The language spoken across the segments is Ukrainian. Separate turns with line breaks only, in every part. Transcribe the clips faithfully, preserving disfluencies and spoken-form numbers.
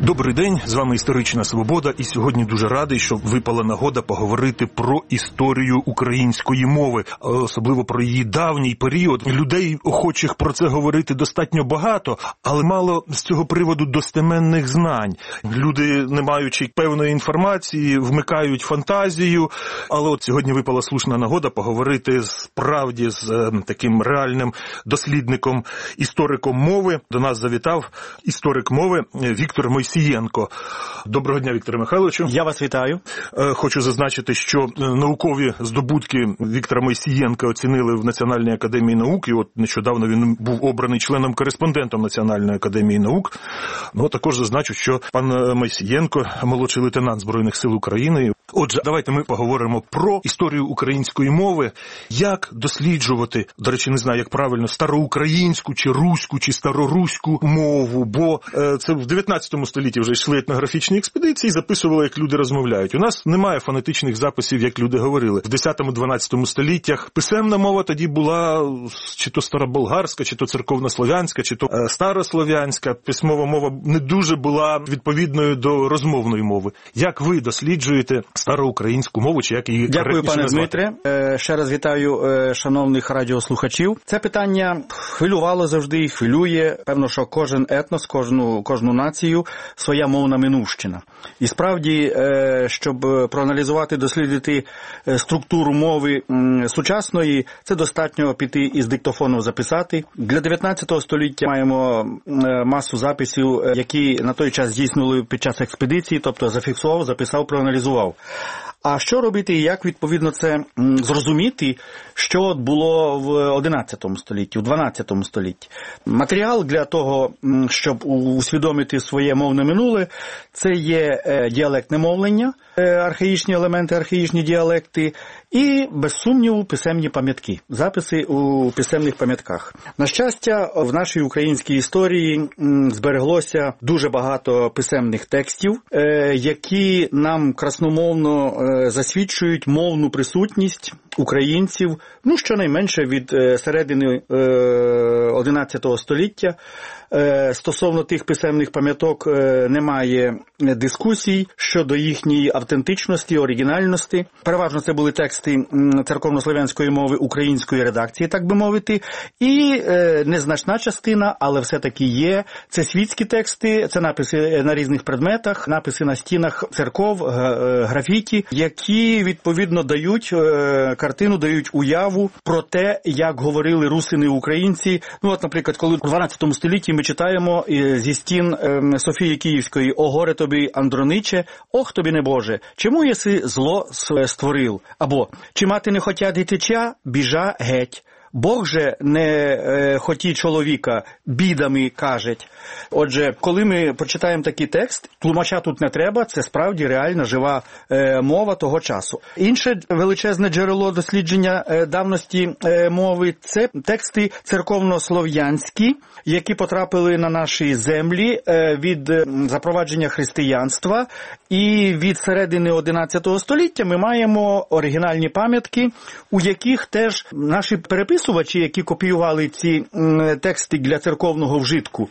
Добрий день, з вами Історична Свобода, і сьогодні дуже радий, що випала нагода поговорити про історію української мови, особливо про її давній період. Людей, охочих про це говорити, достатньо багато, але мало з цього приводу достеменних знань. Люди, не маючи певної інформації, вмикають фантазію, але от сьогодні випала слушна нагода поговорити справді з таким реальним дослідником, істориком мови. До нас завітав історик мови Віктор Мойсієнко. Доброго дня, Вікторе Михайловичу.
Я вас вітаю.
Хочу зазначити, що наукові здобутки Віктора Мойсієнка оцінили в Національній академії наук, і от нещодавно він був обраний членом-кореспондентом Національної академії наук. Ну, також зазначу, що пан Мойсієнко – молодший лейтенант Збройних сил України. Отже, давайте ми поговоримо про історію української мови, як досліджувати, до речі, не знаю, як правильно, староукраїнську, чи руську, чи староруську мову, бо це в дев'ятнадцятому столітті вже йшли етнографічні експедиції, записували, як люди розмовляють. У нас немає фонетичних записів, як люди говорили. В десятому-дванадцятому століттях писемна мова тоді була чи то староболгарська, чи то церковнослов'янська, чи то старослов'янська. Письмова мова не дуже була відповідною до розмовної мови. Як ви досліджуєте староукраїнську мову, чи як її
коректніше
назвати?
Дякую, пане Дмитре. Ще раз вітаю шановних радіослухачів. Це питання хвилювало завжди, хвилює. Певно, що кожен етнос, кожну, кожну націю своя мовна минувщина. І справді, щоб проаналізувати, дослідити структуру мови сучасної, це достатньо піти із диктофону записати. Для дев'ятнадцятого століття маємо масу записів, які на той час здійснили під час експедиції, тобто зафіксував, записав, проаналізував. А що робити і як, відповідно, це зрозуміти, що було в одинадцятому столітті, в дванадцятому столітті? Матеріал для того, щоб усвідомити своє мовне минуле, це є діалектне мовлення, архаїчні елементи, архаїчні діалекти і, без сумніву, писемні пам'ятки, записи у писемних пам'ятках. На щастя, в нашій українській історії збереглося дуже багато писемних текстів, які нам красномовно засвідчують мовну присутність українців, ну, щонайменше від середини одинадцятого століття. Стосовно тих писемних пам'яток немає дискусій щодо їхньої автентичності, оригінальності. Переважно це були тексти церковнослов'янської мови української редакції, так би мовити, і незначна частина, але все-таки є, це світські тексти, це написи на різних предметах, написи на стінах церков, графіті, які, відповідно, дають картину, дають уяву про те, як говорили русини українці. Ну, от, наприклад, коли в дванадцятому столітті ми читаємо зі стін Софії Київської: «О горе тобі, Андрониче, ох тобі небоже, чому єси зло створив?» Або «Чи мати не хотя дитича, біжа геть. Бог же не е, хоті чоловіка, бідами кажеть». Отже, коли ми прочитаємо такий текст, тлумача тут не треба, це справді реальна, жива е, мова того часу. Інше величезне джерело дослідження е, давності е, мови – це тексти церковнослов'янські, які потрапили на наші землі е, від е, запровадження християнства, і від середини одинадцятого століття ми маємо оригінальні пам'ятки, у яких теж наші переписувачі, які копіювали ці м, тексти для церковного вжитку,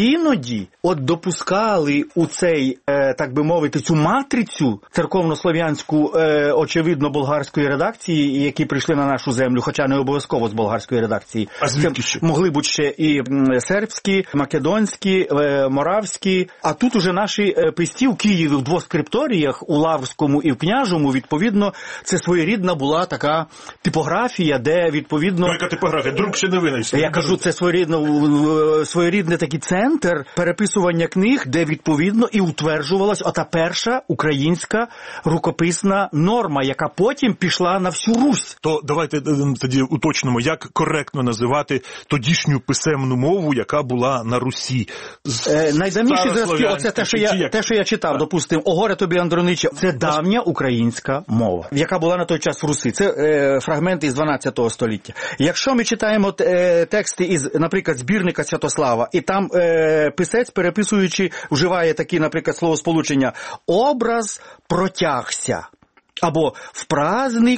іноді от допускали у цей, е, так би мовити, цю матрицю церковнослов'янську, е, очевидно, болгарської редакції, які прийшли на нашу землю, хоча не обов'язково з болгарської редакції.
А звідки ще?
Могли бути ще і сербські, македонські, е, моравські, а тут уже наші е, писці в Києві в двох скрипторіях, у Лаврському і в Княжому, відповідно, це своєрідна була така типографія, де, відповідно...
Ну, яка типографія? Друк ще не винайшли.
Я кажу, це своєрідно, своєрідний такий центр переписування книг, де, відповідно, і утверджувалась ота перша українська рукописна норма, яка потім пішла на всю Русь.
То давайте тоді уточнимо, як коректно називати тодішню писемну мову, яка була на Русі.
Е, найдавніші зразки, оце те, що я, те, що я читав, допустимо, «О горе тобі, Андрониче», це давня українська мова, яка була на той час в Русі. Це е, фрагменти із дванадцятого століття. Якщо ми читаємо е, тексти із, наприклад, збірника Святослава, і там е, писець, переписуючи, вживає такі, наприклад, словосполучення «образ протягся», або «в праздник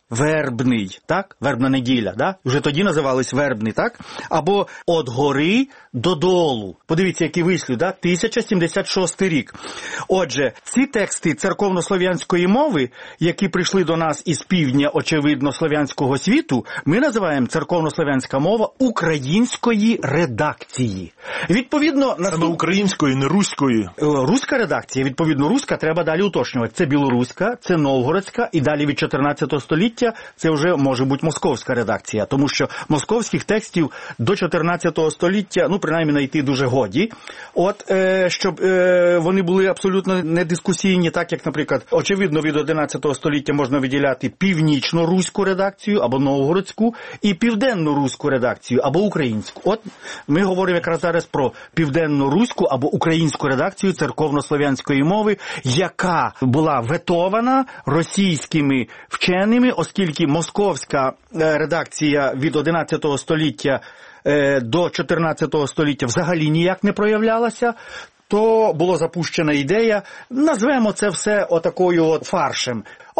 вербний, так? Вербна неділя, да? Вже тоді називались вербний, так? Або «От гори додолу». Подивіться, який вислів, да? тисяча сімдесят шостий рік. Отже, ці тексти церковнослов'янської мови, які прийшли до нас із півдня, очевидно, слов'янського світу, ми називаємо церковнослов'янська мова української редакції. Відповідно,
Саме
наступ...
української, не руської.
Руська редакція, відповідно, руська, треба далі уточнювати. Це білоруська, це новгородська, і далі від чотирнадцятого століття це вже може бути московська редакція, тому що московських текстів до чотирнадцятого століття, ну, принаймні, знайти дуже годі. От, е, щоб е, вони були абсолютно недискусійні, так як, наприклад, очевидно, від одинадцятого століття можна виділяти північно-руську редакцію або новгородську і південно-руську редакцію або українську. От ми говоримо якраз зараз про південно-руську або українську редакцію церковнослов'янської мови, яка була ветована російськими вченими, оскільки московська редакція від одинадцятого століття до чотирнадцятого століття взагалі ніяк не проявлялася, то була запущена ідея, назвемо це все отакою от фаршем.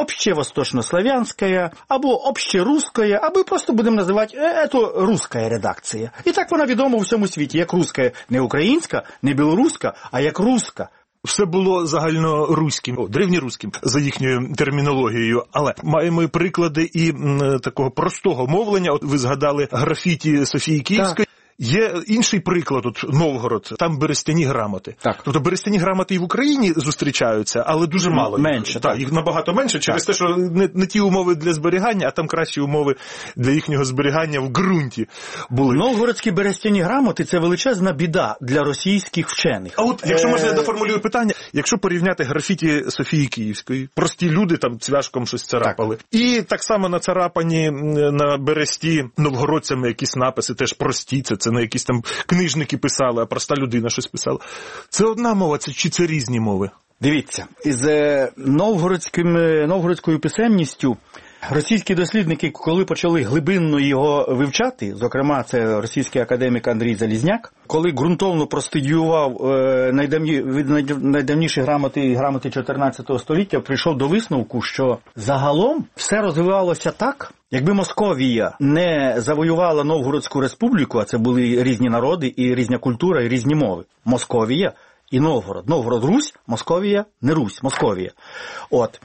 Общевосточнослов'янська, або общерусская, або просто будемо називати е, це русская редакція. І так вона відома у всьому світі, як руська, не українська, не білоруська, а як руська.
Все було загальноруським, о, древньоруським, за їхньою термінологією. Але маємо і приклади і м, такого простого мовлення. От ви згадали графіті Софії Київської. Є інший приклад, от Новгород, там берестяні грамоти.
Так.
Тобто берестяні грамоти і в Україні зустрічаються, але дуже мало.
Менше.
Так,
так.
їх набагато менше, через так. те, що не, не ті умови для зберігання, а там кращі умови для їхнього зберігання в ґрунті були.
Новгородські берестяні грамоти – це величезна біда для російських вчених.
А от, якщо можна, я доформулюю питання, якщо порівняти графіті Софії Київської, прості люди там цвяшком щось царапали, так. і так само нацарапані на бересті новгородцями якісь написи, теж прості, це Це не якісь там книжники писали, а проста людина щось писала. Це одна мова, це, чи це різні мови?
Дивіться, із новгородським, новгородською писемністю російські дослідники, коли почали глибинно його вивчати, зокрема це російський академік Андрій Залізняк, коли ґрунтовно простудіював найдавні, від найдавніші грамоти, грамоти чотирнадцятого століття, прийшов до висновку, що загалом все розвивалося так, якби Московія не завоювала Новгородську республіку, а це були різні народи, і різна культура, і різні мови. Московія і Новгород. Новгород – Русь, Московія – не Русь, Московія. От.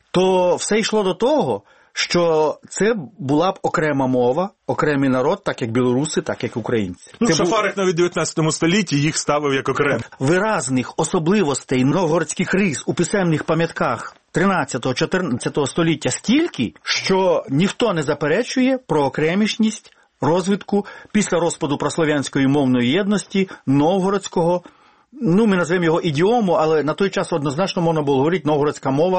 То все йшло до того, що це була б окрема мова, окремий народ, так як білоруси, так як українці.
Ну,
це
Шафарик
був...
навіть в дев'ятнадцятому столітті їх ставив як окремо.
Виразних особливостей новгородських рис у писемних пам'ятках тринадцятого-чотирнадцятого століття стільки, що ніхто не заперечує про окремішність розвитку після розпаду прослов'янської мовної єдності новгородського, ну, ми назвемо його ідіому, але на той час однозначно можна було говорити, новгородська мова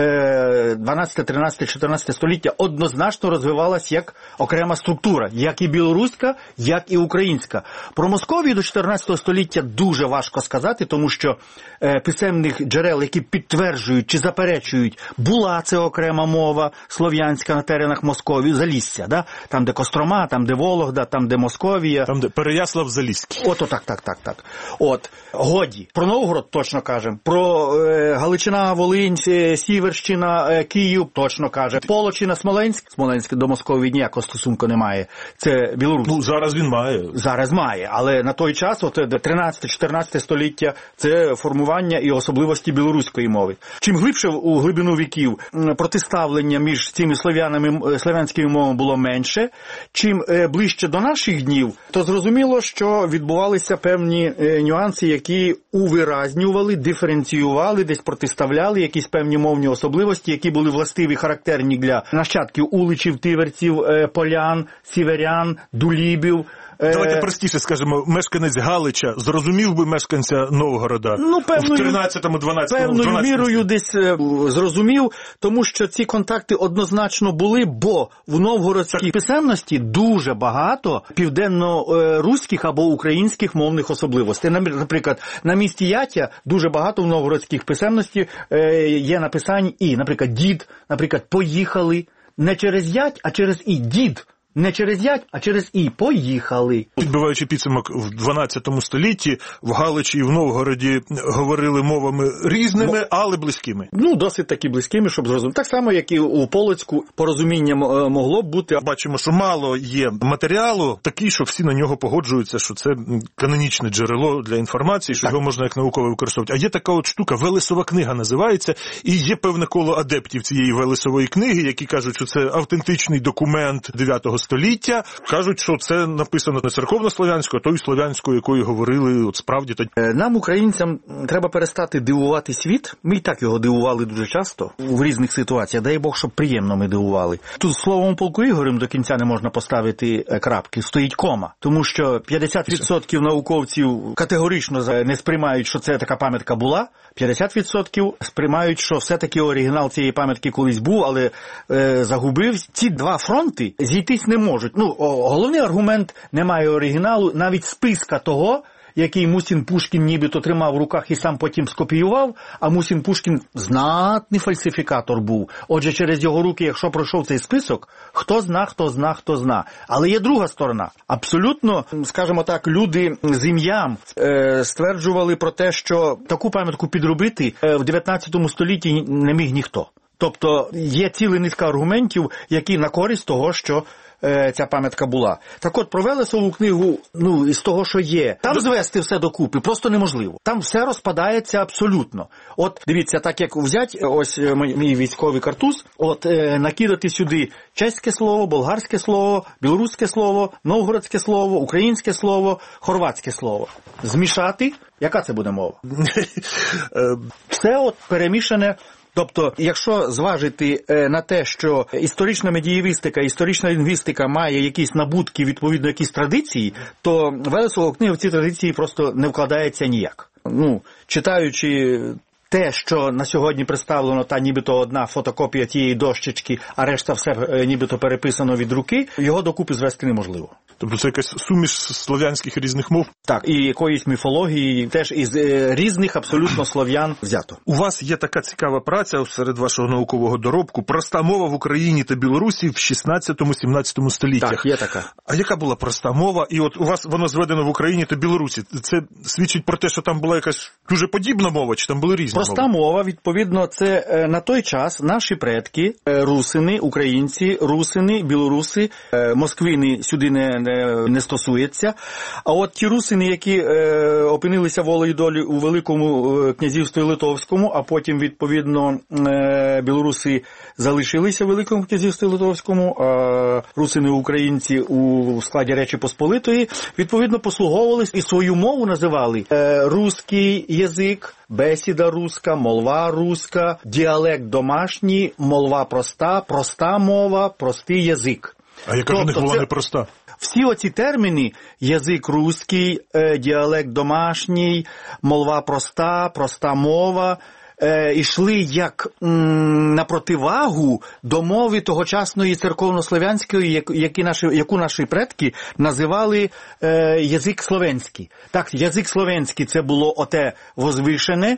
дванадцяте, тринадцяте, чотирнадцяте століття однозначно розвивалась як окрема структура, як і білоруська, як і українська. Про Московію до чотирнадцятого століття дуже важко сказати, тому що писемних джерел, які підтверджують чи заперечують, була це окрема мова слов'янська на теренах Московії, Залісся, да? Там, де Кострома, там, де Вологда, там, де Московія.
Там, де Переяслав-Заліський.
Ото так, так, так, так. От. Годі. Про Новгород точно кажемо. Про е, Галичина, Волинь, Сіверщина, е, Київ точно каже. Полочина, Смоленськ. Смоленськ до Московії ніякого стосунку немає. Це Білорусь.
Ну, зараз він має.
Зараз має. Але на той час, от тринадцяте-чотирнадцяте століття, це формування і особливості білоруської мови. Чим глибше у глибину віків протиставлення між цими слов'янами, слов'янськими мовами було менше, чим е, ближче до наших днів, то зрозуміло, що відбувалися певні е, нюанси, які увиразнювали, диференціювали, десь протиставляли якісь певні мовні особливості, які були властиві, характерні для нащадків уличів, тиверців, полян, сіверян, дулібів.
Давайте простіше скажемо, мешканець Галича зрозумів би мешканця Новгорода
ну, певною,
в тринадцятому, дванадцятому,
певною
дванадцятому
мірою десь зрозумів, тому що ці контакти однозначно були, бо в новгородській писемності дуже багато південно-руських або українських мовних особливостей. Наприклад, на місці Яття дуже багато в новгородських писемності є написань і, наприклад, дід, наприклад, поїхали не через ять, а через і дід. Не через ять, а через і. Поїхали.
Підбиваючи підсумок, в дванадцятому столітті в Галичі і в Новгороді говорили мовами різними, але близькими.
Ну, досить таки близькими, щоб зрозуміти. Так само, як і у Полоцьку порозуміння могло б бути.
Бачимо, що мало є матеріалу такий, що всі на нього погоджуються, що це канонічне джерело для інформації, що так. Його можна як науково використовувати. А є така от штука, Велесова книга називається, і є певне коло адептів цієї Велесової книги, які кажуть, що це автентичний документ дев'ятого століття. Кажуть, що це написано не церковно-слов'янською, а тою слов'янською, якою говорили от справді.
Нам, українцям, треба перестати дивувати світ. Ми і так його дивували дуже часто в різних ситуаціях. Дай Бог, щоб приємно ми дивували. Тут словом полку Ігорем до кінця не можна поставити крапки. Стоїть кома. Тому що п'ятдесят відсотків науковців категорично не сприймають, що це така пам'ятка була. п'ятдесят відсотків сприймають, що все-таки оригінал цієї пам'ятки колись був, але е, загубив. Ці два фронти зійтись не можуть. Ну, головний аргумент – немає оригіналу, навіть списка того, який Мусін Пушкін нібито тримав в руках і сам потім скопіював, а Мусін Пушкін знатний фальсифікатор був. Отже, через його руки, якщо пройшов цей список, хто зна, хто зна, хто зна. Але є друга сторона. Абсолютно, скажімо так, люди з ім'ям е, стверджували про те, що таку пам'ятку підробити е, в дев'ятнадцятому столітті не міг ніхто. Тобто є ціла низка аргументів, які на користь того, що е, ця пам'ятка була. Так от, про Велесову книгу, ну, із того, що є, там звести все докупи просто неможливо. Там все розпадається абсолютно. От, дивіться, так як взять, ось мій, мій військовий картуз, от, е, накидати сюди чеське слово, болгарське слово, білоруське слово, новгородське слово, українське слово, хорватське слово. Змішати, яка це буде мова? Все от перемішане. Тобто, якщо зважити на те, що історична медієвістика, історична лінгвістика має якісь набутки, відповідно, якісь традиції, то Велесова книга в ці традиції просто не вкладається ніяк. Ну, читаючи те, що на сьогодні представлено, та нібито одна фотокопія тієї дощечки, а решта все нібито переписано від руки, його докупи звести неможливо.
Тобто це якась суміш слов'янських різних мов?
Так, і якоїсь міфології, теж із е, різних абсолютно слов'ян взято.
У вас є така цікава праця серед вашого наукового доробку «Проста мова в Україні та Білорусі в шістнадцятому-сімнадцятому століттях».
Так, є така.
А яка була проста мова? І от у вас воно зведено в Україні та Білорусі. Це свідчить про те, що там була якась дуже подібна мова, чи там були різні мови?
Проста мова, відповідно, це е, на той час наші предки, е, русини, українці, русини, білоруси, е, москвини сюди не не стосується. А от ті русини, які е, опинилися волею долі у Великому князівстві Литовському, а потім, відповідно, е, білоруси залишилися в Великому князівстві Литовському, а русини-українці у складі Речі Посполитої, відповідно, послуговувались і свою мову називали е, руський язик, бесіда руська, молва руська, діалект домашній, молва проста, проста мова, простий язик.
А яка ж у них була непроста?
Всі оці терміни – язик руський, діалект домашній, молва проста, проста мова – йшли як м, на противагу до мови тогочасної церковнослов'янської, які наші, яку наші предки називали е, язик слов'янський. Так, язик слов'янський – це було оте возвишене,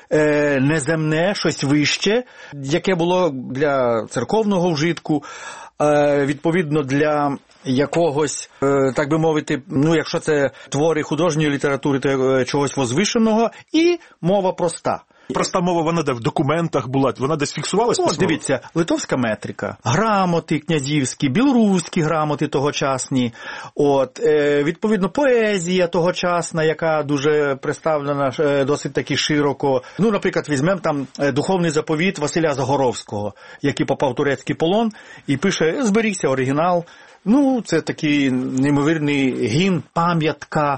е, неземне, щось вище, яке було для церковного вжитку, е, відповідно для якогось, так би мовити, ну, якщо це твори художньої літератури, то чогось возвишеного, і мова проста.
Проста мова, вона де в документах була, вона десь фіксувалась письмово?
От, дивіться, литовська метрика, грамоти князівські, білоруські грамоти тогочасні, от, е, відповідно, поезія тогочасна, яка дуже представлена е, досить таки широко. Ну, наприклад, візьмемо там е, духовний заповіт Василя Загоровського, який попав в турецький полон, і пише, зберігся оригінал. Ну, це такий неймовірний гімн, пам'ятка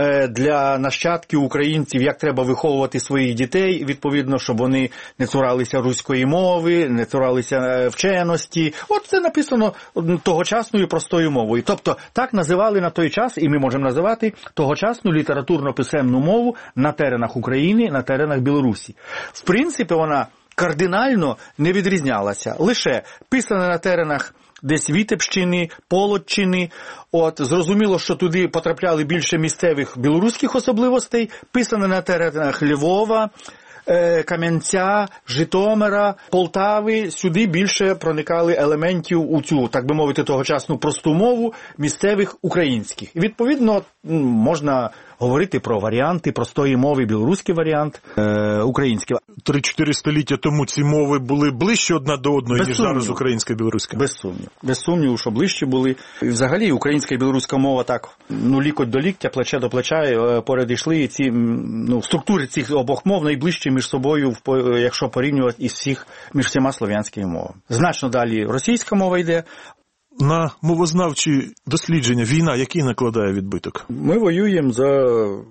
для нащадків українців, як треба виховувати своїх дітей, відповідно, щоб вони не цуралися руської мови, не цуралися вченості. От це написано тогочасною простою мовою. Тобто, так називали на той час, і ми можемо називати тогочасну літературно-писемну мову на теренах України, на теренах Білорусі. В принципі, вона кардинально не відрізнялася. Лише писана на теренах десь Вітебщини, Полоччини. От, зрозуміло, що туди потрапляли більше місцевих білоруських особливостей, писане на теренах Львова, Кам'янця, Житомира, Полтави, сюди більше проникали елементів у цю, так би мовити, тогочасну просту мову місцевих українських. І, відповідно, можна говорити про варіанти простої мови, білоруський варіант, е, український.
Три-чотири століття тому ці мови були ближче одна до одної,
Без
ніж
сумнів.
зараз українська і білоруська?
Без сумнів. Без сумніву, що ближче були. І взагалі українська і білоруська мова так, ну, лікоть до ліктя, плече до плеча поряд йшли. І ці, ну, структури цих обох мов найближчі між собою, якщо порівнювати із всіх, між всіма слов'янськими мовами. Значно далі російська мова йде.
На мовознавчі дослідження війна який накладає відбиток?
Ми воюємо за,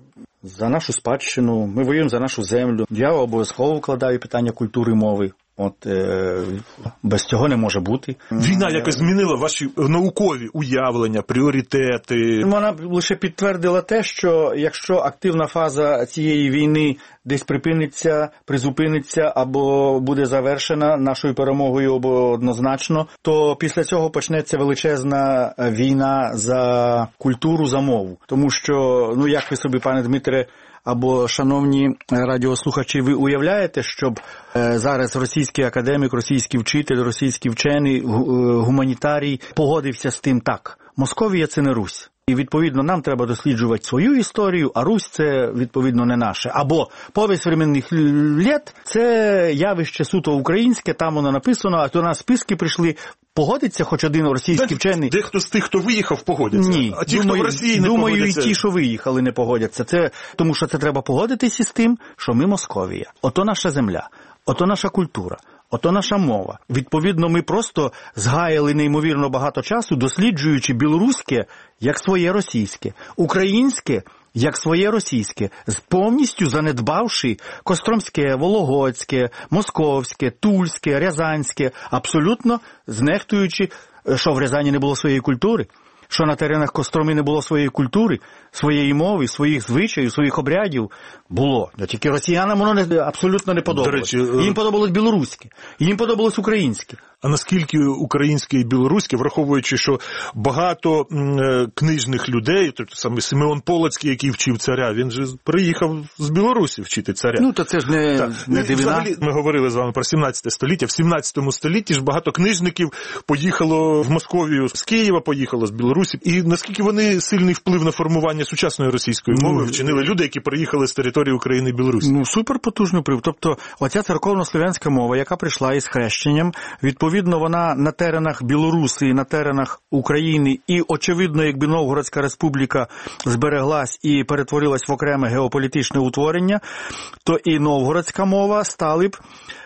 за нашу спадщину, ми воюємо за нашу землю. Я обов'язково вкладаю питання культури мови. От, е, без цього не може бути.
Війна якось змінила ваші наукові уявлення, пріоритети?
Вона лише підтвердила те, що якщо активна фаза цієї війни десь припиниться, призупиниться або буде завершена нашою перемогою або однозначно, то після цього почнеться величезна війна за культуру, за мову. Тому що, ну як ви собі, пане Дмитре, або, шановні радіослухачі, ви уявляєте, щоб е, зараз російський академік, російський вчитель, російський вчений, гуманітарій погодився з тим так. Московія – це не Русь. І, відповідно, нам треба досліджувати свою історію, а Русь – це, відповідно, не наше. Або повість временних літ – це явище суто українське, там воно написано, а до нас списки прийшли. Погодиться хоч один російський вчений?
Дехто з тих, хто виїхав, погодиться.
Ні.
А ті,
думаю,
хто в Росії не
думаю,
погодяться?
Думаю, і ті, що виїхали, не погодяться. Це, тому що це треба погодитися з тим, що ми Московія. Ото наша земля, ото наша культура, ото наша мова. Відповідно, ми просто згаяли неймовірно багато часу, досліджуючи білоруське як своє російське, українське як своє російське, повністю занедбавши Костромське, Вологодське, Московське, Тульське, Рязанське, абсолютно знехтуючи, що в Рязані не було своєї культури, що на теренах Костроми не було своєї культури, своєї мови, своїх звичаїв, своїх обрядів. Було. Тільки росіянам воно не, абсолютно не подобалось. До речі, їм подобалось білоруське, їм подобалось українське.
А наскільки українське і білоруське, враховуючи, що багато м, книжних людей, тобто саме Симеон Полоцький, який вчив царя, він же приїхав з Білорусі вчити царя.
Ну, то це ж не,
так.
не дивина.
Взагалі, ми говорили з вами про сімнадцяте століття. В сімнадцятому столітті ж багато книжників поїхало в Московію, з Києва поїхало, з Білорусі. І наскільки вони сильний вплив на формування сучасної російської мови вчинили люди, які приїхали з території України і Білорусі?
Ну, суперпотужний вплив. Тобто, оця церковно-слов'янська мова, яка прийшла із хрещенням, відповідно, Відповідно, вона на теренах Білорусі, на теренах України і, очевидно, якби Новгородська республіка збереглась і перетворилась в окреме геополітичне утворення, то і новгородська мова стали б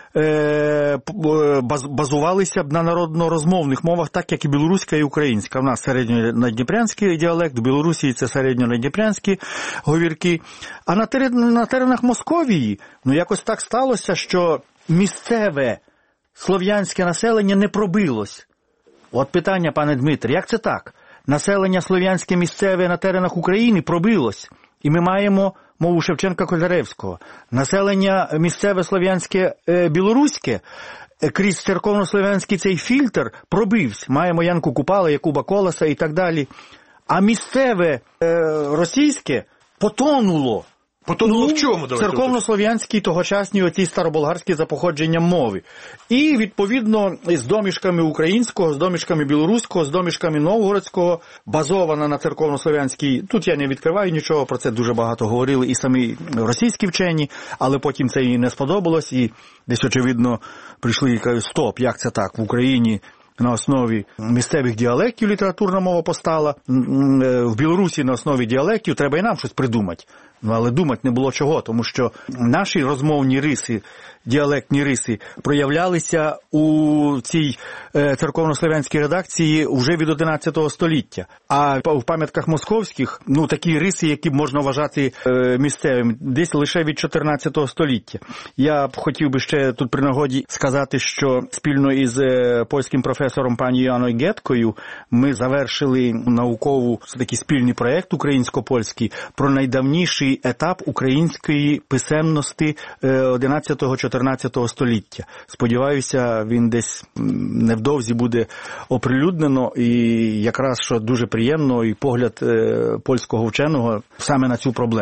базувалися б на народно-розмовних мовах, так як і білоруська і українська. У нас середньонадніпрянський діалект, в Білорусі це середньонадніпрянські говірки. А на, терен, на теренах Московії, ну якось так сталося, що місцеве слов'янське населення не пробилось. От питання, пане Дмитре, як це так? Населення слов'янське місцеве на теренах України пробилось. І ми маємо мову Шевченка-Котляревського. Населення місцеве слов'янське е, білоруське крізь церковно-слов'янський цей фільтр пробився. Маємо Янку Купала, Якуба Колоса і так далі. А місцеве е, російське потонуло.
Потонуло в чому?
Церковно-слов'янській тогочасній оцій староболгарській за походженням мови. І, відповідно, з домішками українського, з домішками білоруського, з домішками новгородського, базована на церковно-слов'янській. Тут я не відкриваю нічого, про це дуже багато говорили і самі російські вчені, але потім це їй не сподобалось, і десь, очевидно, прийшли і кажуть, стоп, як це так, в Україні на основі місцевих діалектів літературна мова постала, в Білорусі на основі діалектів, треба і нам щось придумати. Ну, але думати не було чого, тому що наші розмовні риси, діалектні риси проявлялися у цій е, церковно-слов'янській редакції вже від одинадцятого століття. А в пам'ятках московських, ну, такі риси, які б можна вважати е, місцевими, десь лише від чотирнадцятого століття. Я б хотів би ще тут при нагоді сказати, що спільно із е, польським професором пані Яною Геткою ми завершили наукову такий спільний проєкт українсько-польський про найдавніший етап української писемності одинадцятого-чотирнадцятого століття. Сподіваюся, він десь невдовзі буде оприлюднено, і якраз, що дуже приємно, і погляд польського вченого саме на цю проблему.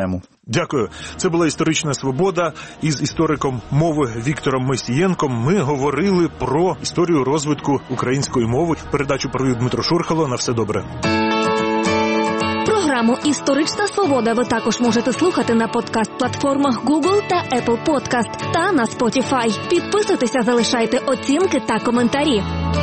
Дякую. Це була «Історична свобода» із істориком мови Віктором Мойсієнком. Ми говорили про історію розвитку української мови. Передачу провів Дмитро Шурхало. На все добре.
Програму «Історична свобода» ви також можете слухати на подкаст-платформах Google та Apple Podcast та на Spotify. Підписуйтеся, залишайте оцінки та коментарі.